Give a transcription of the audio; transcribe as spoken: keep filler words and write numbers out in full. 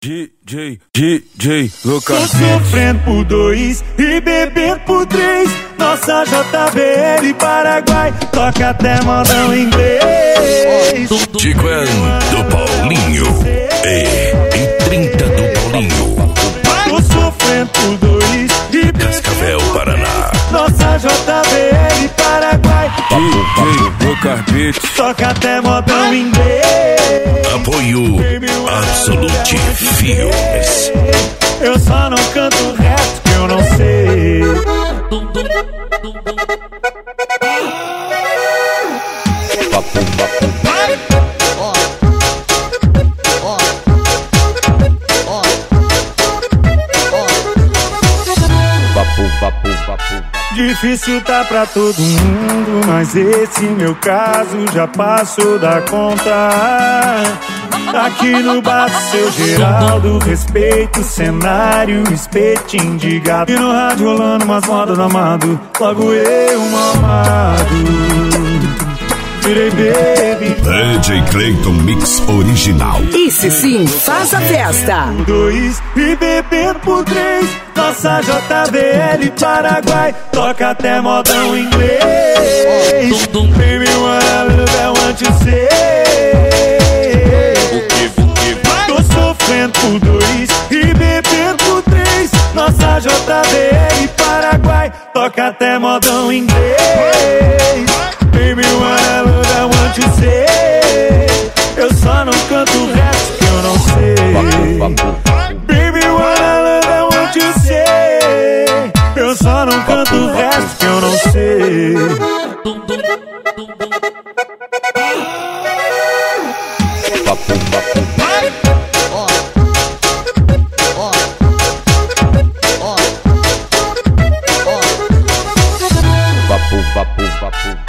D J, D J, Lucas. Tô sofrendo por dois e bebendo por três. Nossa J B L Paraguai toca até modão inglês. Tiquan do Paulinho e em trinta do Paulinho. Tô sofrendo por dois e Cascavel, Paraná. Nossa J B L Paraguai D J, Lucas Beat. toca até modão inglês. Apoio Absolute Filmes. Eu só não canto o resto que eu não sei. Difícil tá pra todo mundo, mas esse meu caso já passou da conta. Aqui no bar do seu Geraldo, respeito o cenário, espetinho de gato. E no rádio rolando umas modas do amado, logo eu, mamado. Virei baby. D J Clayton Mix Original. Esse sim, faz a festa. Por dois e bebendo por três. Nossa J B L Paraguai toca até modão inglês. Baby, whatever I want to say. Tô sofrendo por dois e bebendo por três. Nossa J B L Paraguai toca até modão inglês. Baby, whatever I want to say. Eu só não canto o resto que eu não sei. Baby, whatever I want to say. Eu só não canto o resto que eu não sei. Vapo, vapo, vapo.